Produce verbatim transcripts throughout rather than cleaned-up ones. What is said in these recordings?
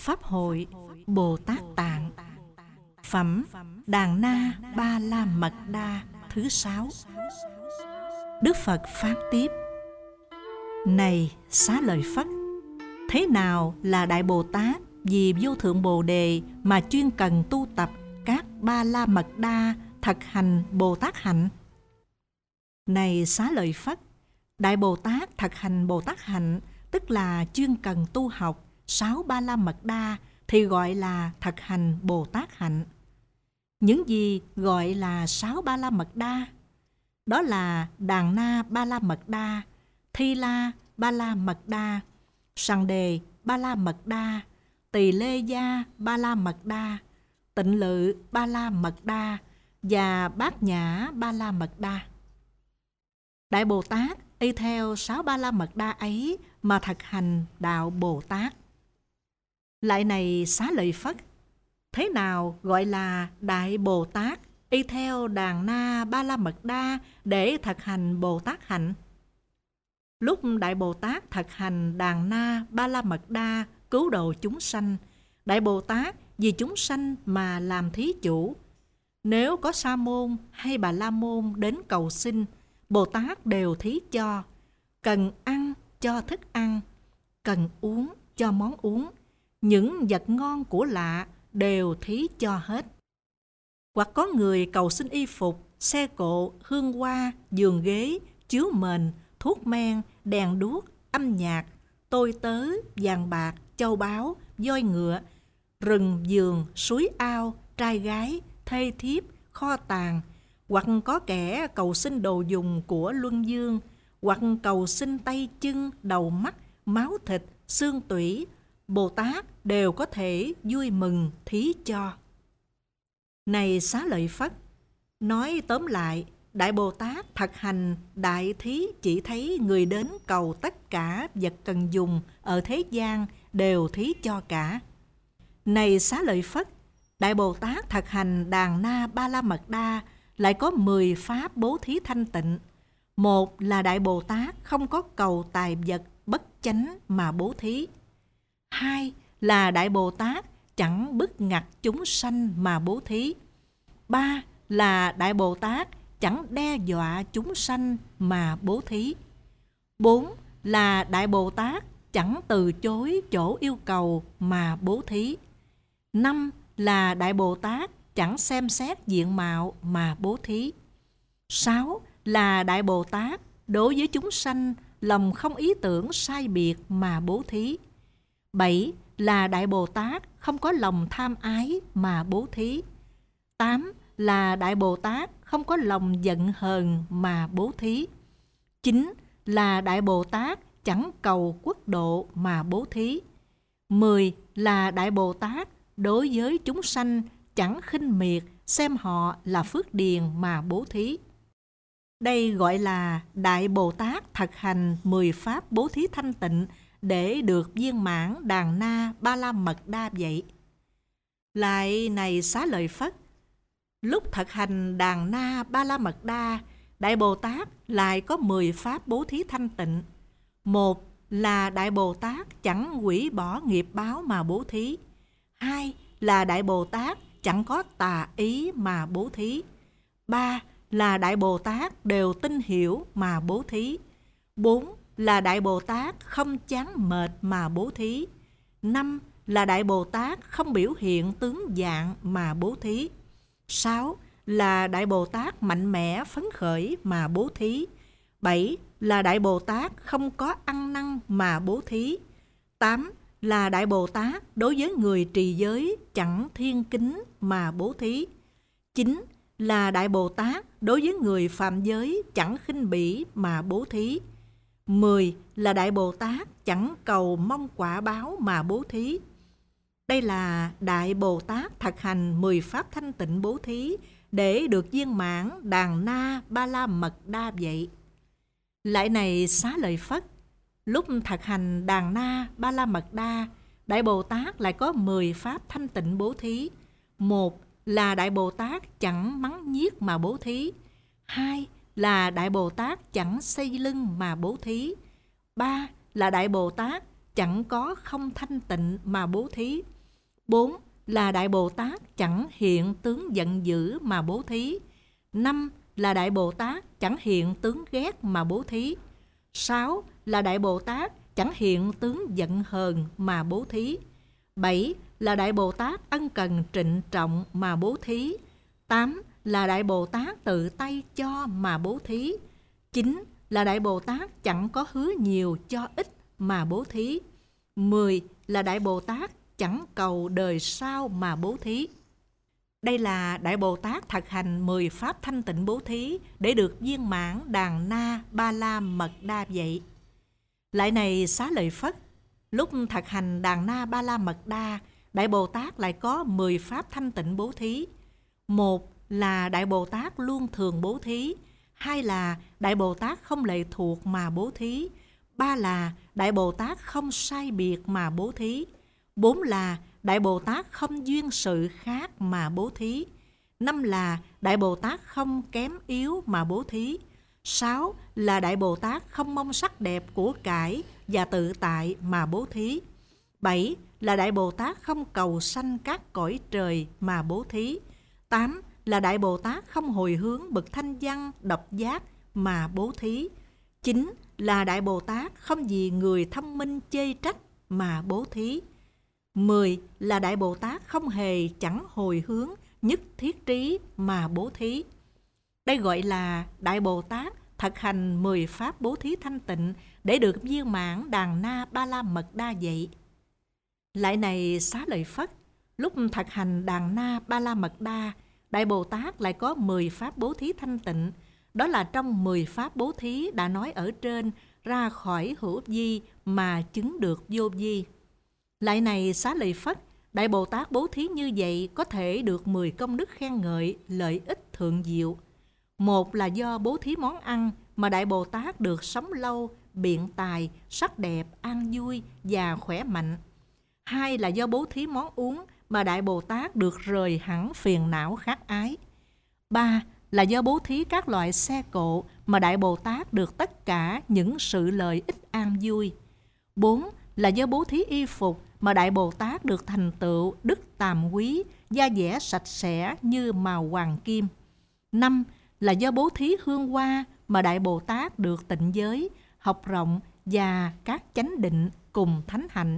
Pháp hội Bồ Tát Tạng. Phẩm Đàn Na Ba La Mật Đa thứ sáu. Đức Phật phán tiếp: Này Xá Lợi Phất, thế nào là Đại Bồ Tát vì vô thượng Bồ Đề mà chuyên cần tu tập các Ba La Mật Đa, thực hành Bồ Tát hạnh? Này Xá Lợi Phất, Đại Bồ Tát thực hành Bồ Tát hạnh, tức là chuyên cần tu học sáu Ba La Mật Đa, thì gọi là thực hành Bồ Tát hạnh. Những gì gọi là sáu Ba La Mật Đa? Đó là Đàn Na Ba La Mật Đa, Thi La Ba La Mật Đa, Sằng Đề Ba La Mật Đa, Tỳ Lê Gia Ba La Mật Đa, Tịnh Lự Ba La Mật Đa và Bát Nhã Ba La Mật Đa. Đại Bồ Tát y theo sáu Ba La Mật Đa ấy mà thực hành đạo Bồ Tát. Lại này Xá Lợi Phất, thế nào gọi là Đại Bồ Tát y theo Đàn Na Ba La Mật Đa để thực hành Bồ Tát hạnh? Lúc Đại Bồ Tát thực hành Đàn Na Ba La Mật Đa cứu độ chúng sanh, Đại Bồ Tát vì chúng sanh mà làm thí chủ. Nếu có Sa môn hay Bà La môn đến cầu xin, Bồ Tát đều thí cho. Cần ăn cho thức ăn, cần uống cho món uống, những vật ngon của lạ đều thí cho hết. Hoặc có người cầu xin y phục, xe cộ, hương hoa, giường ghế, chiếu mền, thuốc men, đèn đuốc, âm nhạc, tôi tớ, vàng bạc, châu báu, voi ngựa, rừng vườn, suối ao, trai gái, thê thiếp, kho tàng. Hoặc có kẻ cầu xin đồ dùng của luân dương, hoặc cầu xin tay chân, đầu mắt, máu thịt, xương tủy, Bồ Tát đều có thể vui mừng thí cho. Này Xá Lợi Phất, nói tóm lại, Đại Bồ Tát thực hành đại thí chỉ thấy người đến cầu tất cả vật cần dùng ở thế gian đều thí cho cả. Này Xá Lợi Phất, Đại Bồ Tát thực hành Đàn Na Ba La Mật Đa lại có mười pháp bố thí thanh tịnh. Một là Đại Bồ Tát không có cầu tài vật bất chánh mà bố thí. Hai là Đại Bồ Tát chẳng bức ngặt chúng sanh mà bố thí. Ba là Đại Bồ Tát chẳng đe dọa chúng sanh mà bố thí. Bốn là Đại Bồ Tát chẳng từ chối chỗ yêu cầu mà bố thí. Năm là Đại Bồ Tát chẳng xem xét diện mạo mà bố thí. Sáu là Đại Bồ Tát đối với chúng sanh lòng không ý tưởng sai biệt mà bố thí. Bảy là Đại Bồ Tát không có lòng tham ái mà bố thí. Tám là Đại Bồ Tát không có lòng giận hờn mà bố thí. Chín là Đại Bồ Tát chẳng cầu quốc độ mà bố thí. Mười là Đại Bồ Tát đối với chúng sanh chẳng khinh miệt, xem họ là phước điền mà bố thí. Đây gọi là Đại Bồ Tát thực hành mười pháp bố thí thanh tịnh để được viên mãn Đàn Na Ba La Mật Đa vậy. Lại này Xá Lợi Phất, lúc thực hành Đàn Na Ba La Mật Đa, Đại Bồ Tát lại có mười pháp bố thí thanh tịnh. Một là Đại Bồ Tát chẳng hủy bỏ nghiệp báo mà bố thí. Hai là Đại Bồ Tát chẳng có tà ý mà bố thí. Ba là Đại Bồ Tát đều tin hiểu mà bố thí. Bốn là Đại Bồ Tát không chán mệt mà bố thí. Năm là Đại Bồ Tát không biểu hiện tướng dạng mà bố thí. Sáu là Đại Bồ Tát mạnh mẽ phấn khởi mà bố thí. Bảy là Đại Bồ Tát không có ăn năn mà bố thí. Tám là Đại Bồ Tát đối với người trì giới chẳng thiên kính mà bố thí. Chín là Đại Bồ Tát đối với người phạm giới chẳng khinh bỉ mà bố thí. Mười là Đại Bồ Tát chẳng cầu mong quả báo mà bố thí. Đây là Đại Bồ Tát thực hành mười pháp thanh tịnh bố thí để được viên mãn Đàn Na Ba La Mật Đa vậy. Lại này Xá Lợi Phất, lúc thực hành Đàn Na Ba La Mật Đa, Đại Bồ Tát lại có mười pháp thanh tịnh bố thí. Một là Đại Bồ Tát chẳng mắng nhiếc mà bố thí. Hai là Đại Bồ Tát chẳng xây lưng mà bố thí. Ba là Đại Bồ Tát chẳng có không thanh tịnh mà bố thí. Bốn là Đại Bồ Tát chẳng hiện tướng giận dữ mà bố thí. Năm là Đại Bồ Tát chẳng hiện tướng ghét mà bố thí. Sáu là Đại Bồ Tát chẳng hiện tướng giận hờn mà bố thí. Bảy là Đại Bồ Tát ân cần trịnh trọng mà bố thí. Tám là Đại Bồ Tát tự tay cho mà bố thí. Chín là Đại Bồ Tát chẳng có hứa nhiều cho ít mà bố thí. Mười là Đại Bồ Tát chẳng cầu đời sau mà bố thí. Đây là Đại Bồ Tát thực hành mười pháp thanh tịnh bố thí để được viên mãn Đàn Na Ba La Mật Đa vậy. Lại này Xá Lợi Phất, lúc thực hành Đàn Na Ba La Mật Đa, Đại Bồ Tát lại có mười pháp thanh tịnh bố thí. Một là Đại Bồ Tát luôn thường bố thí. Hai là Đại Bồ Tát không lệ thuộc mà bố thí. Ba là Đại Bồ Tát không sai biệt mà bố thí. Bốn là Đại Bồ Tát không duyên sự khác mà bố thí. Năm là Đại Bồ Tát không kém yếu mà bố thí. Sáu là Đại Bồ Tát không mong sắc đẹp của cải và tự tại mà bố thí. Bảy là Đại Bồ Tát không cầu sanh các cõi trời mà bố thí. Tám là Đại Bồ Tát không hồi hướng bậc thanh văn độc giác mà bố thí. Chín là Đại Bồ Tát không vì người thông minh chê trách mà bố thí. Mười là Đại Bồ Tát không hề chẳng hồi hướng nhất thiết trí mà bố thí. Đây gọi là Đại Bồ Tát thực hành mười pháp bố thí thanh tịnh để được viên mãn Đàn Na Ba La Mật Đa vậy. Lại này Xá Lợi Phất, lúc thực hành Đàn Na Ba La Mật Đa, Đại Bồ Tát lại có mười pháp bố thí thanh tịnh. Đó là trong mười pháp bố thí đã nói ở trên, ra khỏi hữu vi mà chứng được vô vi. Lại này Xá Lợi Phất, Đại Bồ Tát bố thí như vậy có thể được mười công đức khen ngợi, lợi ích thượng diệu. Một là do bố thí món ăn mà Đại Bồ Tát được sống lâu, biện tài, sắc đẹp, an vui và khỏe mạnh. Hai là do bố thí món uống mà Đại Bồ Tát được rời hẳn phiền não khát ái. Ba là do bố thí các loại xe cộ mà Đại Bồ Tát được tất cả những sự lợi ích an vui. Bốn là do bố thí y phục mà Đại Bồ Tát được thành tựu đức tàm quý, da dẻ sạch sẽ như màu hoàng kim. Năm là do bố thí hương hoa mà Đại Bồ Tát được tịnh giới, học rộng và các chánh định cùng thánh hạnh.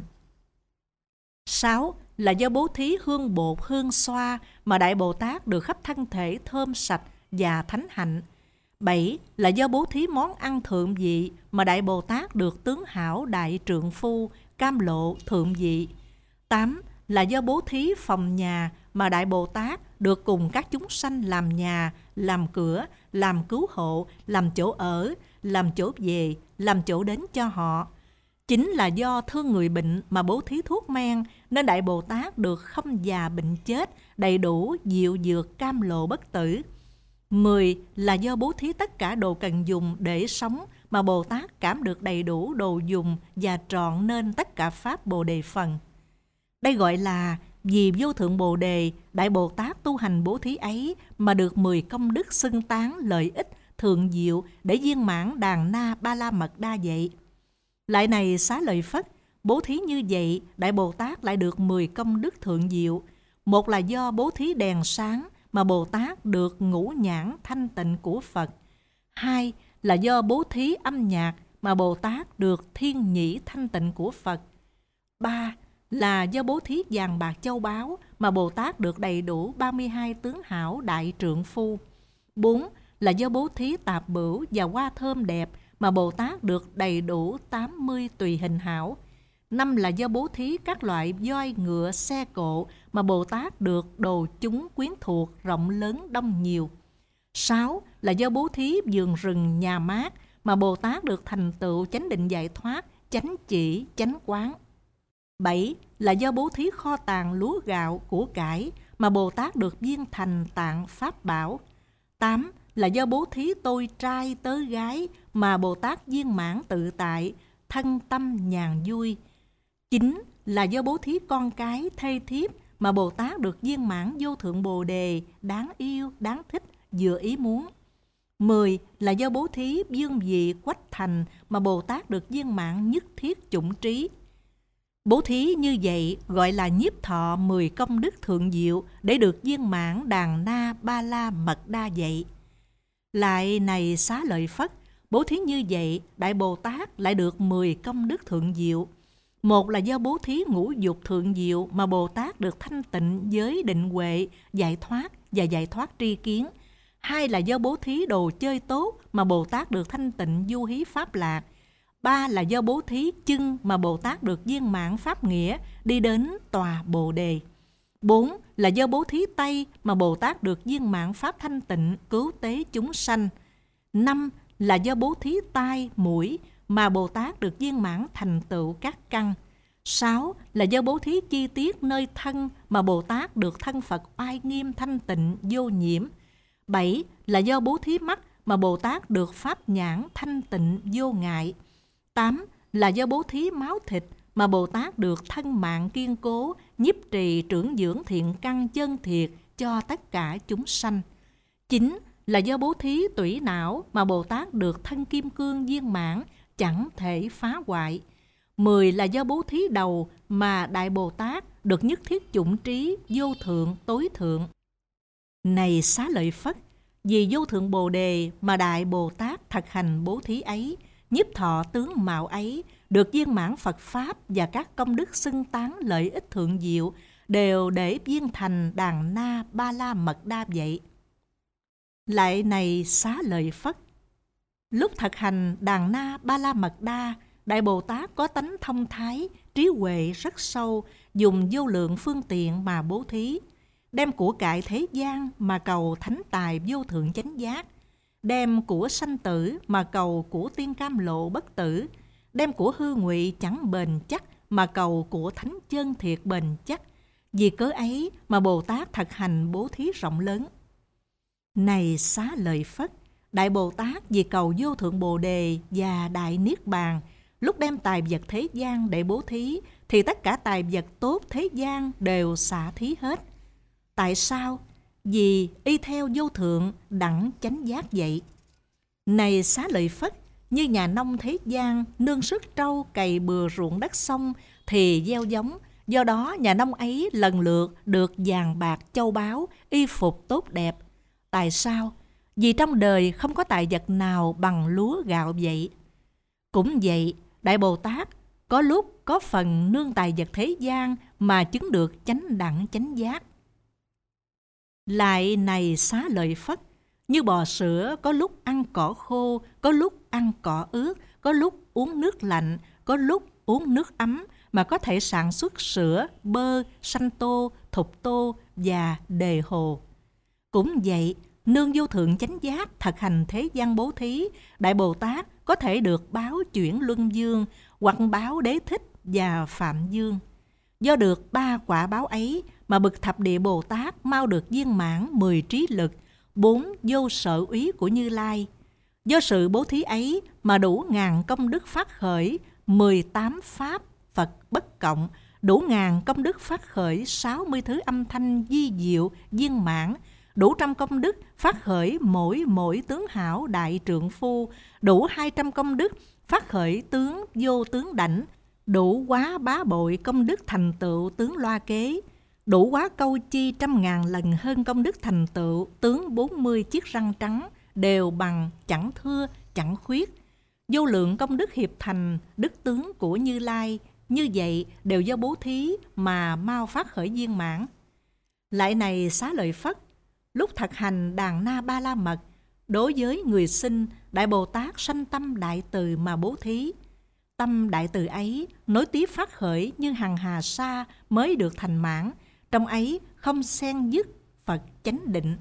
Sáu là do bố thí hương bột, hương xoa mà Đại Bồ Tát được khắp thân thể thơm sạch và thánh hạnh. Bảy là do bố thí món ăn thượng vị mà Đại Bồ Tát được tướng hảo đại trượng phu, cam lộ thượng vị. Tám là do bố thí phòng nhà mà Đại Bồ Tát được cùng các chúng sanh làm nhà, làm cửa, làm cứu hộ, làm chỗ ở, làm chỗ về, làm chỗ đến cho họ. Chính là do thương người bệnh mà bố thí thuốc men nên Đại Bồ Tát được không già bệnh chết, đầy đủ diệu dược cam lộ bất tử. Mười là do bố thí tất cả đồ cần dùng để sống mà Bồ Tát cảm được đầy đủ đồ dùng và trọn nên tất cả pháp Bồ Đề phần. Đây gọi là vì vô thượng Bồ Đề, Đại Bồ Tát tu hành bố thí ấy mà được mười công đức xưng tán lợi ích thượng diệu để viên mãn Đàn Na Ba La Mật Đa vậy. Lại này Xá Lợi Phất, bố thí như vậy Đại Bồ Tát lại được mười công đức thượng diệu. Một là do bố thí đèn sáng mà Bồ Tát được ngũ nhãn thanh tịnh của Phật. Hai là do bố thí âm nhạc mà Bồ Tát được thiên nhĩ thanh tịnh của Phật. Ba là do bố thí vàng bạc châu báu mà Bồ Tát được đầy đủ ba mươi hai tướng hảo đại trượng phu. Bốn là do bố thí tạp bửu và hoa thơm đẹp mà Bồ Tát được đầy đủ tám mươi tùy hình hảo. Năm là do bố thí các loại voi, ngựa, xe cộ mà Bồ Tát được đồ chúng quyến thuộc rộng lớn đông nhiều. Sáu là do bố thí vườn rừng, nhà mát mà Bồ Tát được thành tựu chánh định giải thoát, chánh chỉ, chánh quán. Bảy là do bố thí kho tàng lúa gạo, của cải mà Bồ Tát được viên thành tạng pháp bảo. Tám là do bố thí tôi trai tớ gái mà Bồ Tát viên mãn tự tại, thân tâm nhàn vui. Chín là do bố thí con cái, thê thiếp mà Bồ Tát được viên mãn vô thượng Bồ Đề, đáng yêu, đáng thích, vừa ý muốn. Mười là do bố thí dương vị quách thành mà Bồ Tát được viên mãn nhất thiết chủng trí. Bố thí như vậy gọi là nhiếp thọ mười công đức thượng diệu để được viên mãn Đàn Na Ba La Mật Đa vậy. Lại này Xá Lợi Phất, bố thí như vậy Đại Bồ Tát lại được mười công đức thượng diệu. Một là do bố thí ngũ dục thượng diệu mà Bồ Tát được thanh tịnh giới định huệ, giải thoát và giải thoát tri kiến. Hai là do bố thí đồ chơi tốt mà Bồ Tát được thanh tịnh du hí pháp lạc. Ba là do bố thí chân mà Bồ Tát được viên mãn pháp nghĩa, đi đến tòa Bồ Đề. Bốn là do bố thí tay mà Bồ Tát được viên mãn pháp thanh tịnh, cứu tế chúng sanh. Năm là do bố thí tai, mũi mà Bồ Tát được viên mãn thành tựu các căn. Sáu là do bố thí chi tiết nơi thân mà Bồ Tát được thân Phật oai nghiêm thanh tịnh vô nhiễm. Bảy là do bố thí mắt mà Bồ Tát được pháp nhãn thanh tịnh vô ngại. Tám là do bố thí máu thịt mà Bồ Tát được thân mạng kiên cố, nhiếp trì trưởng dưỡng thiện căn chân thiệt cho tất cả chúng sanh. Chín là do bố thí tủy não mà Bồ Tát được thân kim cương viên mãn, chẳng thể phá hoại. Mười là do bố thí đầu mà Đại Bồ Tát được nhất thiết chủng trí vô thượng tối thượng. Này Xá Lợi Phất, vì vô thượng Bồ Đề mà Đại Bồ Tát thực hành bố thí ấy, nhiếp thọ tướng mạo ấy, được viên mãn Phật Pháp và các công đức xưng tán lợi ích thượng diệu, đều để viên thành Đàn Na Ba La Mật Đa vậy. Lại này Xá Lợi Phất, lúc thực hành Đàn Na Ba La Mật Đa, Đại Bồ Tát có tánh thông thái, trí huệ rất sâu, dùng vô lượng phương tiện mà bố thí, đem của cải thế gian mà cầu thánh tài vô thượng chánh giác, đem của sanh tử mà cầu của tiên cam lộ bất tử, đem của hư ngụy chẳng bền chắc mà cầu của thánh chân thiệt bền chắc. Vì cớ ấy mà Bồ Tát thực hành bố thí rộng lớn. Này Xá Lợi Phất, Đại Bồ Tát vì cầu vô thượng Bồ Đề và Đại Niết Bàn, lúc đem tài vật thế gian để bố thí, thì tất cả tài vật tốt thế gian đều xả thí hết. Tại sao? Vì y theo vô thượng đẳng chánh giác vậy. Này Xá Lợi Phất, như nhà nông thế gian nương sức trâu cày bừa ruộng đất xong thì gieo giống, do đó nhà nông ấy lần lượt được vàng bạc châu báu, y phục tốt đẹp. Tại sao? Vì trong đời không có tài vật nào bằng lúa gạo vậy. Cũng vậy, Đại Bồ Tát có lúc có phần nương tài vật thế gian mà chứng được chánh đẳng chánh giác. Lại này Xá Lợi Phất, như bò sữa có lúc ăn cỏ khô, có lúc ăn cỏ ướt, có lúc uống nước lạnh, có lúc uống nước ấm mà có thể sản xuất sữa, bơ, sanh tô, thục tô và đề hồ. Cũng vậy, nương vô thượng chánh giác thực hành thế gian bố thí, Đại Bồ Tát có thể được báo chuyển luân dương hoặc báo đế thích và phạm dương. Do được ba quả báo ấy mà bậc thập địa Bồ Tát mau được viên mãn mười trí lực, bốn vô sở úy của Như Lai. Do sự bố thí ấy mà đủ ngàn công đức phát khởi mười tám pháp Phật bất cộng, đủ ngàn công đức phát khởi sáu mươi thứ âm thanh di diệu viên mãn, đủ trăm công đức phát khởi mỗi mỗi tướng hảo đại trượng phu, đủ hai trăm công đức phát khởi tướng vô tướng đảnh, đủ quá bá bội công đức thành tựu tướng loa kế, đủ quá câu chi trăm ngàn lần hơn công đức thành tựu tướng bốn mươi chiếc răng trắng, đều bằng chẳng thưa chẳng khuyết. Vô lượng công đức hiệp thành đức tướng của Như Lai, như vậy đều do bố thí mà mau phát khởi viên mãn. Lại này Xá Lợi Phất, lúc thực hành Đàn Na Ba La Mật, đối với người sinh, Đại Bồ Tát sanh tâm đại từ mà bố thí. Tâm đại từ ấy nối tiếp phát khởi như hằng hà sa mới được thành mãn, trong ấy không xen dứt Phật chánh định.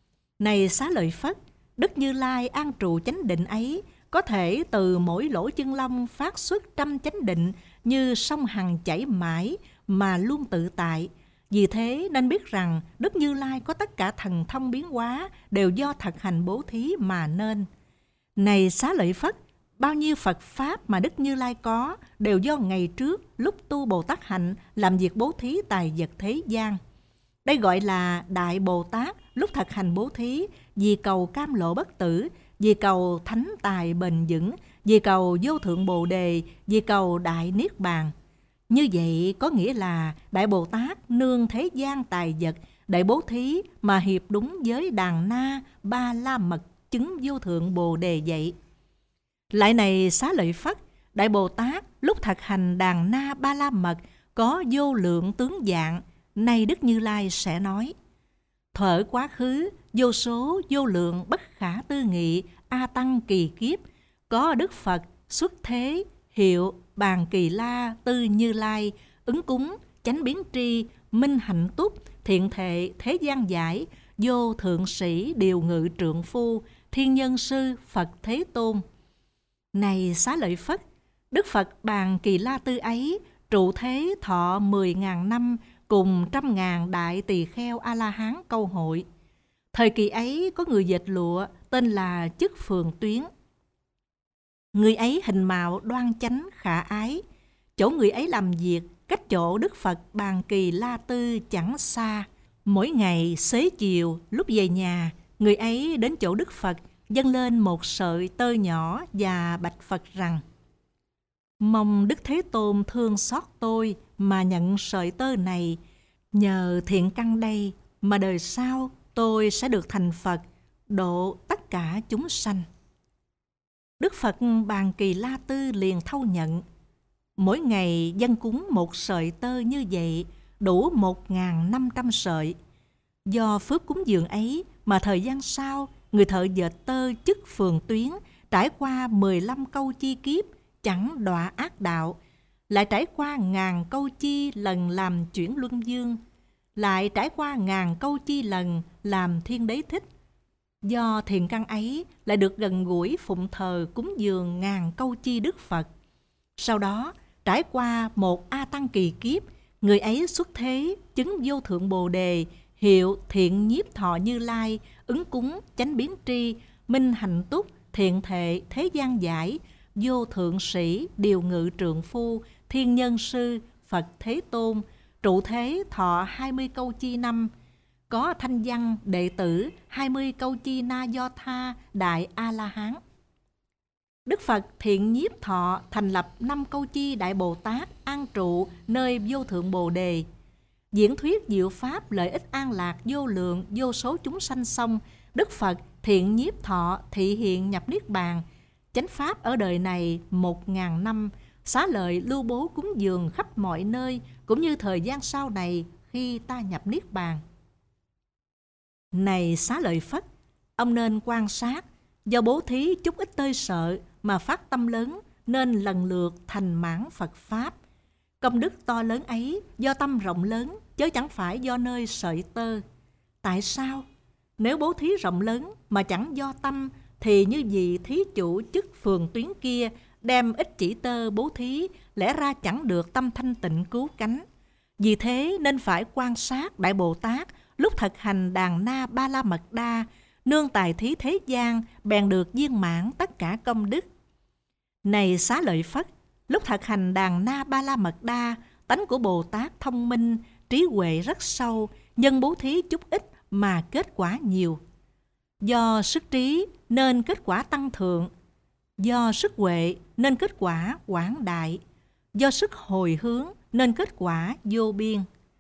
Này Xá Lợi Phất, Đức Như Lai an trụ chánh định ấy có thể từ mỗi lỗ chân lông phát xuất trăm chánh định như sông hằng chảy mãi mà luôn tự tại. Vì thế nên biết rằng Đức Như Lai có tất cả thần thông biến hóa đều do thực hành bố thí mà nên. Này Xá Lợi Phất, bao nhiêu Phật Pháp mà Đức Như Lai có đều do ngày trước lúc tu Bồ Tát hạnh làm việc bố thí tài vật thế gian. Đây gọi là Đại Bồ Tát lúc thực hành bố thí vì cầu cam lộ bất tử, vì cầu thánh tài bền vững, vì cầu vô thượng Bồ Đề, vì cầu Đại Niết Bàn. Như vậy có nghĩa là Đại Bồ Tát nương thế gian tài vật để bố thí mà hiệp đúng với Đàn Na Ba La Mật chứng vô thượng Bồ Đề vậy. Lại này Xá Lợi Phất, Đại Bồ Tát lúc thực hành Đàn Na Ba La Mật có vô lượng tướng dạng, nay Đức Như Lai sẽ nói: thuở quá khứ, vô số vô lượng bất khả tư nghị A Tăng kỳ kiếp, có Đức Phật xuất thế hiệu Bàn Kỳ La Tư Như Lai, ứng cúng, chánh biến tri, minh hạnh túc, thiện thệ, thế gian giải, vô thượng sĩ, điều ngự trượng phu, thiên nhân sư, Phật Thế Tôn. Này Xá Lợi Phất, Đức Phật Bàn Kỳ La Tư ấy trụ thế thọ mười ngàn năm cùng trăm ngàn đại tỳ kheo A-la-hán câu hội. Thời kỳ ấy có người dệt lụa tên là Chức Phường Tuyến. Người ấy hình mạo đoan chánh khả ái. Chỗ người ấy làm việc cách chỗ Đức Phật Bàn Kỳ La Tư chẳng xa. Mỗi ngày xế chiều lúc về nhà, người ấy đến chỗ Đức Phật dâng lên một sợi tơ nhỏ và bạch Phật rằng: mong Đức Thế Tôn thương xót tôi mà nhận sợi tơ này. Nhờ thiện căn đây mà đời sau tôi sẽ được thành Phật, độ tất cả chúng sanh. Đức Phật Bàn Kỳ La Tư liền thâu nhận. Mỗi ngày dâng cúng một sợi tơ như vậy, đủ một ngàn năm trăm sợi. Do phước cúng dường ấy mà thời gian sau, người thợ dệt tơ Chức Phường Tuyến trải qua mười lăm câu chi kiếp chẳng đọa ác đạo, lại trải qua ngàn câu chi lần làm chuyển luân dương, lại trải qua ngàn câu chi lần làm thiên đế thích. Do thiện căn ấy lại được gần gũi phụng thờ cúng dường ngàn câu chi Đức Phật. Sau đó trải qua một A Tăng kỳ kiếp, người ấy xuất thế chứng vô thượng Bồ Đề, hiệu Thiện Nhiếp Thọ Như Lai, ứng cúng, chánh biến tri, minh hạnh túc, thiện thệ, thế gian giải, vô thượng sĩ, điều ngự trượng phu, thiên nhân sư, Phật Thế Tôn, trụ thế thọ hai mươi câu chi năm. Có thanh văn đệ tử hai mươi câu chi Na Do Tha Đại A-la-hán. Đức Phật Thiện Nhiếp Thọ thành lập năm câu chi Đại Bồ Tát an trụ nơi vô thượng Bồ Đề, diễn thuyết diệu pháp lợi ích an lạc vô lượng vô số chúng sanh xong. Đức Phật Thiện Nhiếp Thọ thị hiện nhập niết bàn, chánh pháp ở đời này một ngàn năm, xá lợi lưu bố cúng dường khắp mọi nơi, cũng như thời gian sau này khi ta nhập niết bàn. Này Xá Lợi Phất, ông nên quan sát, do bố thí chút ít tơi sợ mà phát tâm lớn, nên lần lượt thành mãn Phật Pháp. Công đức to lớn ấy do tâm rộng lớn, chứ chẳng phải do nơi sợi tơ. Tại sao? Nếu bố thí rộng lớn mà chẳng do tâm, thì như vị thí chủ Chức Phường Tuyến kia đem ít chỉ tơ bố thí, lẽ ra chẳng được tâm thanh tịnh cứu cánh. Vì thế nên phải quan sát Đại Bồ Tát lúc thực hành Đàn Na Ba La Mật Đa, nương tài thí thế gian, bèn được viên mãn tất cả công đức. Này Xá Lợi Phất, lúc thực hành Đàn Na Ba La Mật Đa, tánh của Bồ Tát thông minh, trí huệ rất sâu, nhân bố thí chút ít mà kết quả nhiều. Do sức trí nên kết quả tăng thượng, do sức huệ nên kết quả quảng đại, do sức hồi hướng nên kết quả vô biên.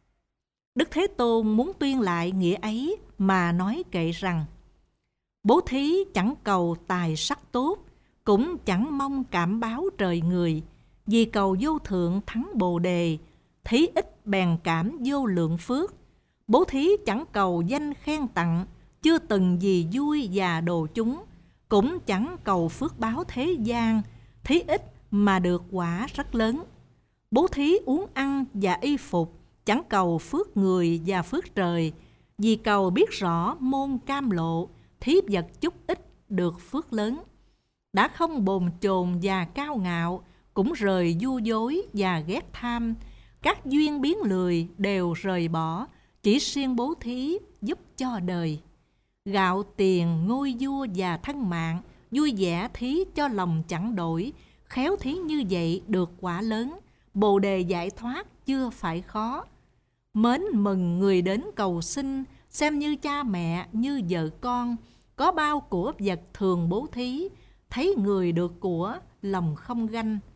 Đức Thế Tôn muốn tuyên lại nghĩa ấy mà nói kệ rằng: bố thí chẳng cầu tài sắc tốt, cũng chẳng mong cảm báo trời người, vì cầu vô thượng thắng Bồ Đề, thí ít bèn cảm vô lượng phước. Bố thí chẳng cầu danh khen tặng, chưa từng gì vui và đồ chúng, cũng chẳng cầu phước báo thế gian, thí ít mà được quả rất lớn. Bố thí uống ăn và y phục, chẳng cầu phước người và phước trời, vì cầu biết rõ môn cam lộ, thí vật chút ít được phước lớn. Đã không bồn chồn và cao ngạo, cũng rời du dối và ghét tham, các duyên biến lười đều rời bỏ, chỉ siêng bố thí giúp cho đời. Gạo tiền ngôi vua và thân mạng, vui vẻ thí cho lòng chẳng đổi, khéo thí như vậy được quả lớn, Bồ Đề giải thoát chưa phải khó. Mến mừng người đến cầu xin, xem như cha mẹ như vợ con, có bao của vật thường bố thí, thấy người được của lòng không ganh.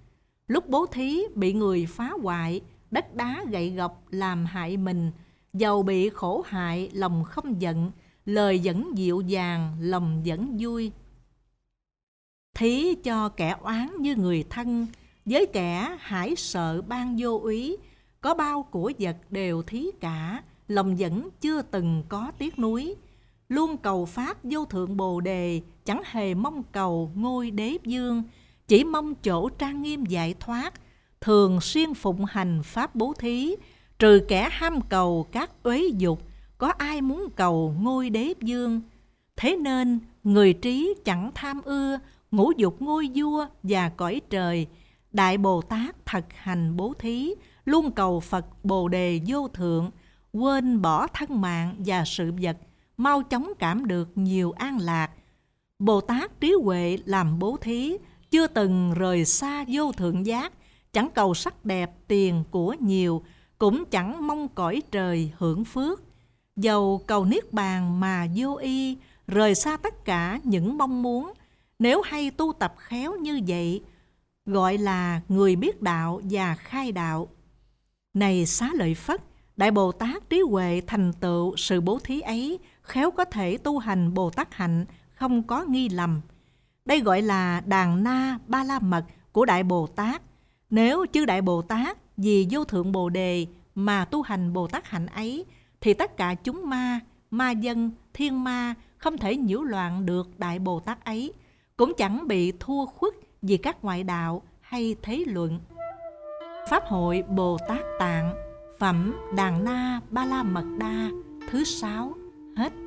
Lúc bố thí bị người phá hoại, đất đá gậy gộc làm hại mình, dầu bị khổ hại lòng không giận, lời vẫn dịu dàng lòng vẫn vui. Thí cho kẻ oán như người thân, với kẻ hãi sợ ban vô úy, có bao của vật đều thí cả, lòng vẫn chưa từng có tiếc nuối. Luôn cầu pháp vô thượng bồ đề, chẳng hề mong cầu ngôi đế vương, chỉ mong chỗ trang nghiêm giải thoát, thường xuyên phụng hành pháp bố thí, trừ kẻ ham cầu các uế dục, có ai muốn cầu ngôi đế vương. Thế nên người trí chẳng tham ưa ngũ dục ngôi vua và cõi trời. Đại Bồ Tát thật hành bố thí, luôn cầu Phật Bồ đề vô thượng, quên bỏ thân mạng và sự vật, mau chóng cảm được nhiều an lạc. Bồ Tát trí huệ làm bố thí, chưa từng rời xa vô thượng giác, chẳng cầu sắc đẹp tiền của nhiều, cũng chẳng mong cõi trời hưởng phước. Dầu cầu niết bàn mà vô y, rời xa tất cả những mong muốn. Nếu hay tu tập khéo như vậy, gọi là người biết đạo và khai đạo. Này Xá Lợi Phất, Đại Bồ Tát trí huệ thành tựu sự bố thí ấy, khéo có thể tu hành Bồ Tát hạnh, không có nghi lầm. Đây gọi là đàn na ba la mật của Đại Bồ Tát. Nếu chư Đại Bồ Tát vì vô thượng Bồ đề mà tu hành Bồ Tát hạnh ấy, thì tất cả chúng ma, ma dân, thiên ma không thể nhiễu loạn được Đại Bồ Tát ấy, cũng chẳng bị thua khuất vì các ngoại đạo hay thế luận. Pháp hội Bồ Tát Tạng, phẩm Đàn Na Ba La Mật Đa thứ sáu, hết.